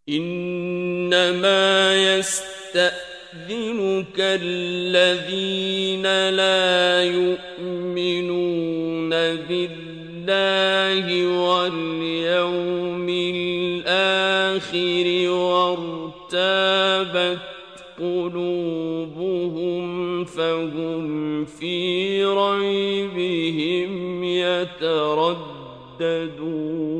إنما يستأذنك الذين لا يؤمنون بالله واليوم الآخر وارتابت قلوبهم فهم في ريبهم يترددون